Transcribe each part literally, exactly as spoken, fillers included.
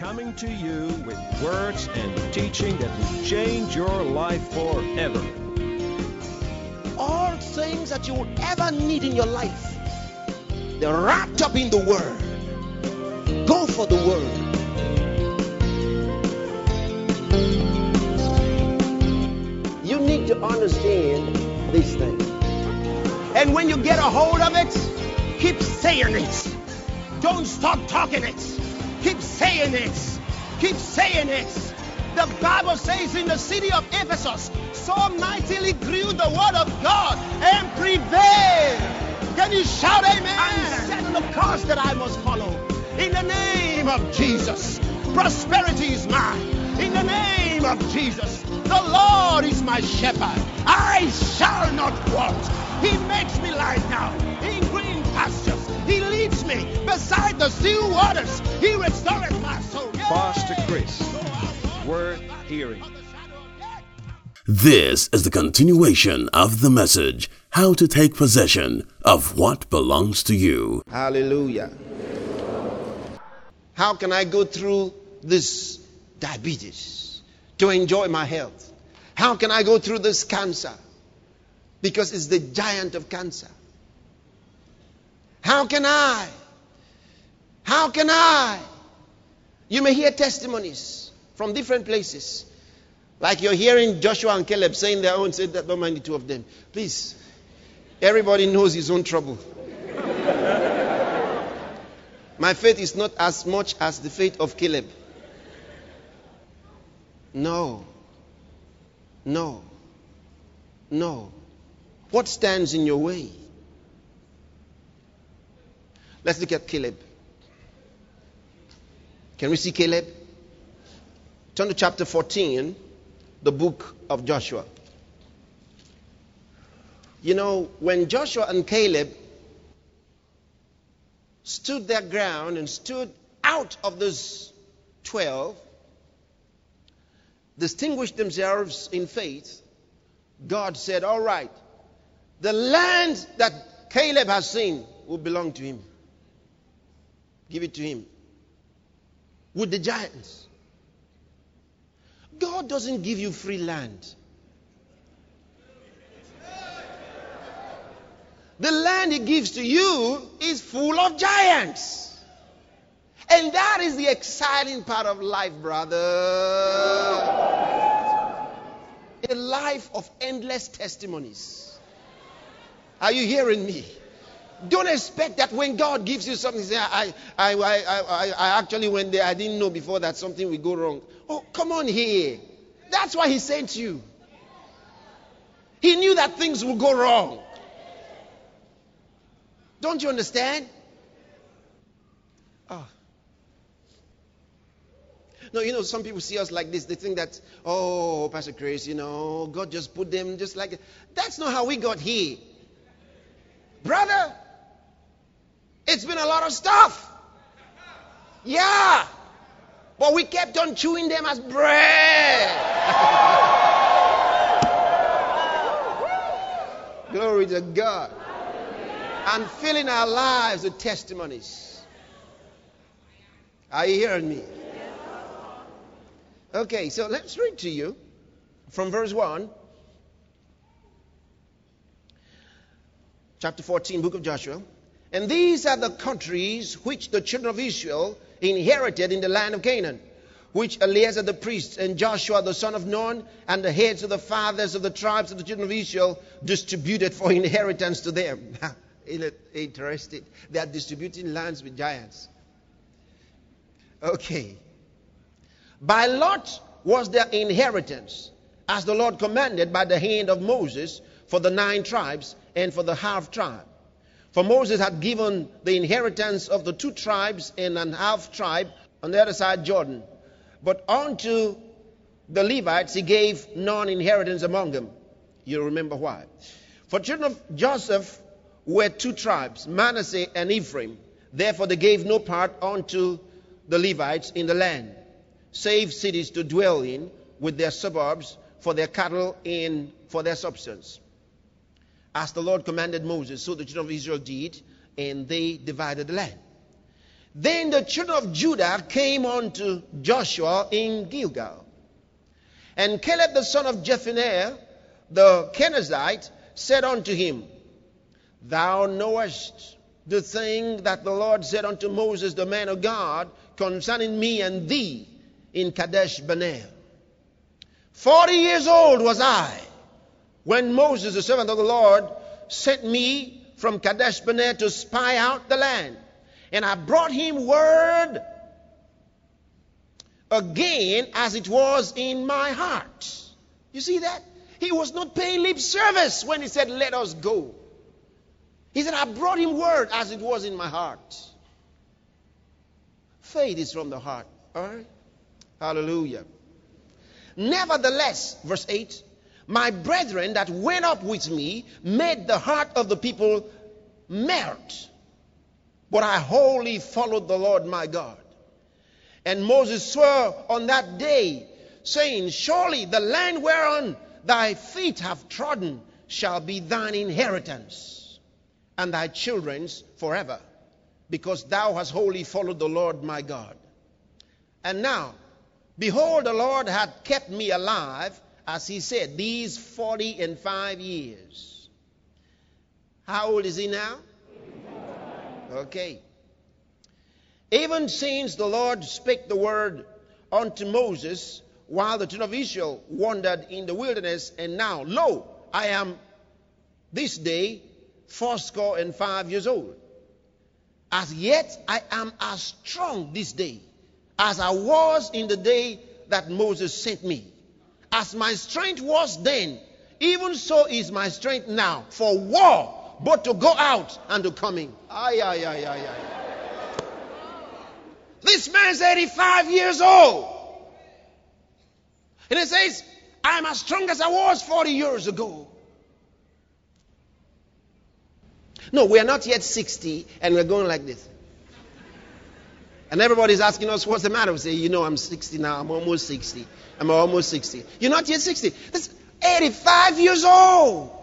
coming to you with words and teaching that will change your life forever. All things that you will ever need in your life, they're wrapped up in the Word. Go for the Word. You need to understand these things. And when you get a hold of it, keep saying it. Don't stop talking it. Keep saying it. Keep saying it. The Bible says in the city of Ephesus, so mightily grew the word of God and prevailed. Can you shout amen? And set the course that I must follow. In the name of Jesus, prosperity is mine. In the name of Jesus, the Lord is my shepherd. I shall not want. He makes me lie down in green pastures. He leads me beside the still waters. He restores my soul. Pastor Chris, worth hearing. This is the continuation of the message, how to take possession of what belongs to you. Hallelujah. How can I go through this diabetes to enjoy my health? How can I go through this cancer? Because it's the giant of cancer. How can I? How can I? You may hear testimonies from different places. Like you're hearing Joshua and Caleb saying their own, say that don't mind the two of them. Please. Everybody knows his own trouble. My faith is not as much as the faith of Caleb. No. No. No. What stands in your way? Let's look at Caleb. Can we see Caleb? Turn to chapter fourteen, the book of Joshua. You know, when Joshua and Caleb stood their ground and stood out of those twelve, distinguished themselves in faith, God said, all right, the land that Caleb has seen will belong to him. Give it to him. With the giants. God doesn't give you free land. The land he gives to you is full of giants. And that is the exciting part of life, brother. A life of endless testimonies. Are you hearing me? Don't expect that when God gives you something, say, I, I, I, I, I actually went there. I didn't know before that something will go wrong. Oh, come on here. That's why he sent you. He knew that things will go wrong. Don't you understand? Oh. No, you know, some people see us like this. They think that, oh, Pastor Chris, you know, God just put them just like that. That's not how we got here. Brother, it's been a lot of stuff. Yeah. But we kept on chewing them as bread. Glory to God. And filling our lives with testimonies. Are you hearing me? Okay, so let's read to you from verse one. Chapter fourteen, book of Joshua. And these are the countries which the children of Israel inherited in the land of Canaan, which Eleazar the priest and Joshua the son of Nun and the heads of the fathers of the tribes of the children of Israel distributed for inheritance to them. Interesting. They are distributing lands with giants. Okay. By lot was their inheritance, as the Lord commanded by the hand of Moses, for the nine tribes and for the half tribe. For Moses had given the inheritance of the two tribes and an half tribe on the other side Jordan. But unto the Levites he gave none inheritance among them. You remember why. For children of Joseph were two tribes, Manasseh and Ephraim. Therefore they gave no part unto the Levites in the land, save cities to dwell in with their suburbs for their cattle and for their substance. As the Lord commanded Moses, so the children of Israel did, and they divided the land. Then the children of Judah came unto Joshua in Gilgal. And Caleb the son of Jephunneh, the Kenizzite, said unto him, Thou knowest the thing that the Lord said unto Moses, the man of God, concerning me and thee in Kadesh Barnea. Forty years old was I when Moses, the servant of the Lord, sent me from Kadesh Barnea to spy out the land. And I brought him word again as it was in my heart. You see that? He was not paying lip service when he said, let us go. He said, I brought him word as it was in my heart. Faith is from the heart. All right? Hallelujah. Nevertheless, verse eight, my brethren that went up with me made the heart of the people melt. But I wholly followed the Lord my God. And Moses swore on that day, saying, Surely the land whereon thy feet have trodden shall be thine inheritance, and thy children's forever, because thou hast wholly followed the Lord my God. And now, behold, the Lord had kept me alive, as he said, these forty and five years. How old is he now? Okay. Even since the Lord spake the word unto Moses, while the children of Israel wandered in the wilderness, and now, lo, I am this day fourscore and five years old. As yet I am as strong this day as I was in the day that Moses sent me. As my strength was then, even so is my strength now for war, both to go out and to come in. Ay, ay, ay, ay, ay. This man's eighty-five years old. And he says, I'm as strong as I was forty years ago. No, we are not yet sixty, and we're going like this. And everybody's asking us, what's the matter? We say, you know, I'm sixty now. I'm almost sixty. I'm almost sixty. You're not yet sixty. That's eighty-five years old.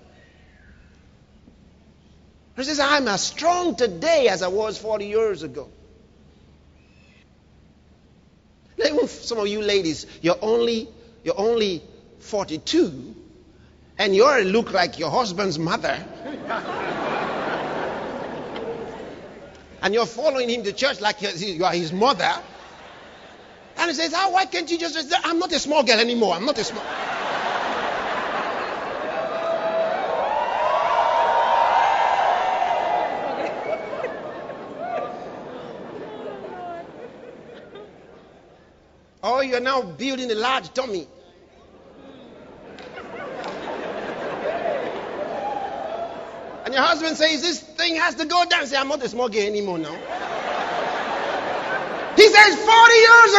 He says, I'm as strong today as I was forty years ago. Now, even some of you ladies, you're only, you're only forty-two, and you already look like your husband's mother. And you're following him to church like you are his mother. And he says, oh, why can't you just, just, I'm not a small girl anymore. I'm not a small... Oh, you're now building a large tummy. And your husband says, this thing has to go down. Say, I'm not a small girl anymore now. He says, forty years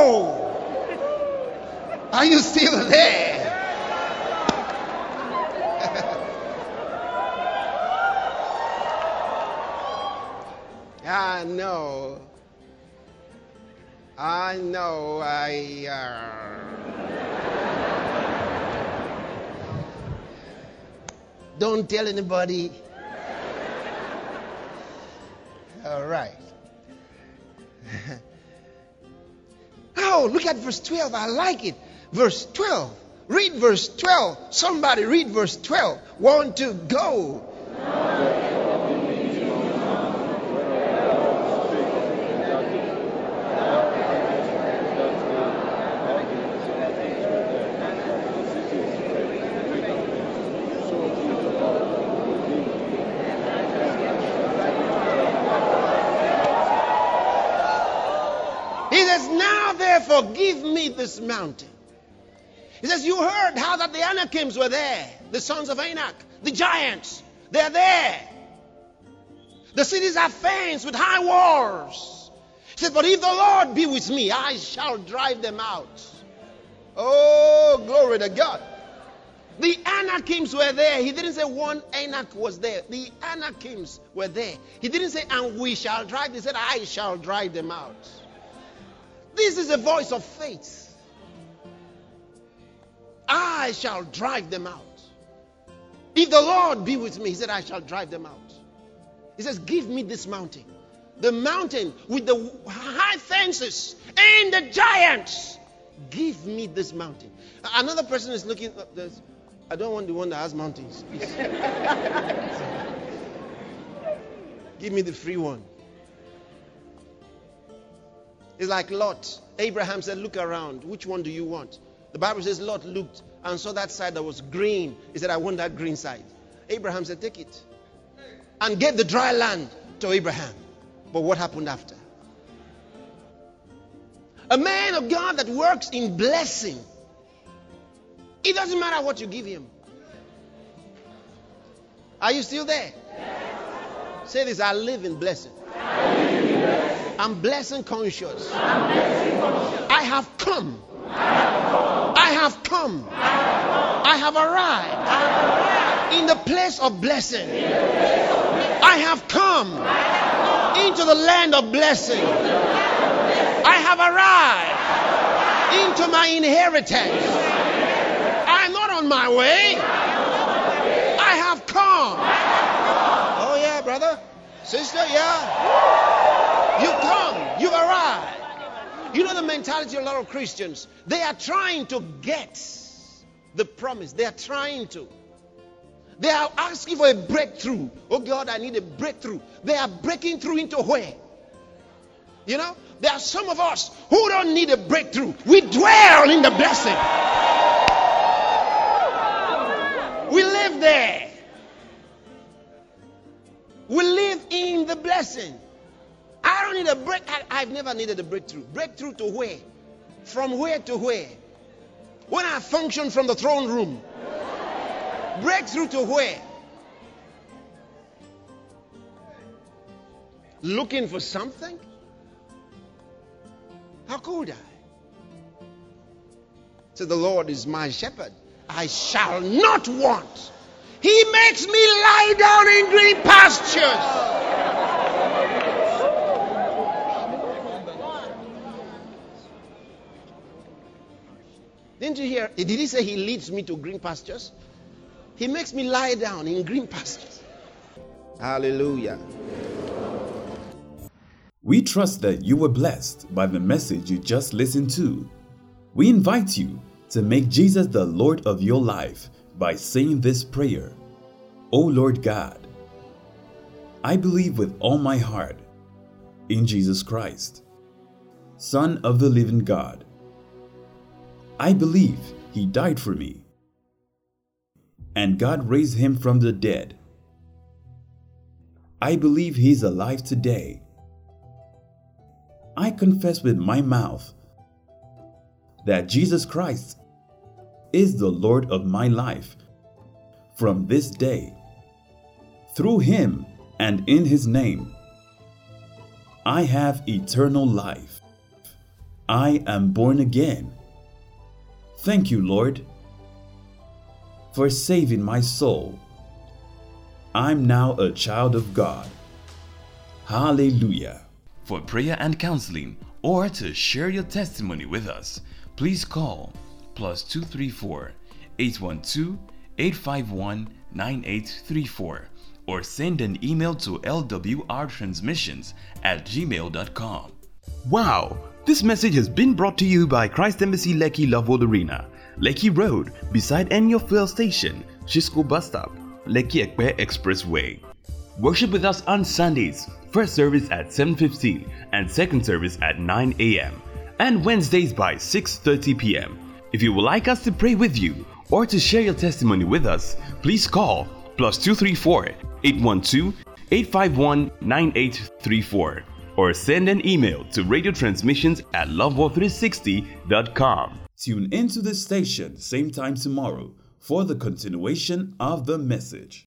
ago. Are you still there? I know. I know. I... Uh... Don't tell anybody. All right. Oh, look at verse twelve. I like it. Verse twelve. Read verse twelve. Somebody read verse twelve. Want to go. Give me this mountain. He says, you heard how that the Anakims were there, the sons of Anak, the giants, they're there. The cities are fenced with high walls. He said, but if the Lord be with me, I shall drive them out. Oh, glory to God. The Anakims were there. He didn't say one Anak was there. The Anakims were there. He didn't say, and we shall drive. He said, I shall drive them out. This is a voice of faith. I shall drive them out. If the Lord be with me, he said, I shall drive them out. He says, give me this mountain. the mountain with the high fences and the giants. Give me this mountain. Another person is looking up this. I don't want the one that has mountains. Give me the free one. It's like Lot. Abraham said, look around. Which one do you want? The Bible says Lot looked and saw that side that was green. He said, I want that green side. Abraham said, take it. And gave the dry land to Abraham. But what happened after? A man of God that works in blessing. It doesn't matter what you give him. Are you still there? Yes. Say this, I live in blessing. I live in blessing. I'm blessing conscious. I'm blessing conscious. I have come. I have come. I have come. I have arrived. I have arrived. In the place of blessing. In the place of blessing. I have come. I have come. Into the land of blessing. I have arrived into my inheritance. I'm not on my way. I have come. Oh yeah, brother, sister, yeah. You come, you arrive. You know the mentality of a lot of Christians. They are trying to get the promise. They are trying to. They are asking for a breakthrough. Oh God, I need a breakthrough. They are breaking through into where? You know, there are some of us who don't need a breakthrough. We dwell in the blessing. We live there. We live in the blessing. I don't need a break. I, I've never needed a breakthrough. Breakthrough to where? From where to where? When I function from the throne room. Breakthrough to where? Looking for something? How could I? So the Lord is my shepherd. I shall not want. He makes me lie down in green pastures. Didn't you hear? Did he say he leads me to green pastures? He makes me lie down in green pastures. Hallelujah. We trust that you were blessed by the message you just listened to. We invite you to make Jesus the Lord of your life by saying this prayer. O Lord God, I believe with all my heart in Jesus Christ, Son of the living God. I believe He died for me, and God raised Him from the dead. I believe He is alive today. I confess with my mouth that Jesus Christ is the Lord of my life from this day. Through Him and in His name, I have eternal life. I am born again. Thank you, Lord, for saving my soul. I'm now a child of God. Hallelujah. For prayer and counseling, or to share your testimony with us, please call plus two three four, eight one two, eight five one, nine eight three four or send an email to l w r transmissions at gmail dot com. Wow! This message has been brought to you by Christ Embassy Lekki Lovewood Arena, Lekki Road, beside Enyo Fuel Station, Shisco Bus Stop, Lekki Ekpe Expressway. Worship with us on Sundays, first service at seven fifteen and second service at nine a m and Wednesdays by six thirty p m If you would like us to pray with you or to share your testimony with us, please call plus two three four, eight one two, eight five one, nine eight three four or send an email to radio transmissions at loveworld three sixty dot com. Tune into this station same time tomorrow for the continuation of the message.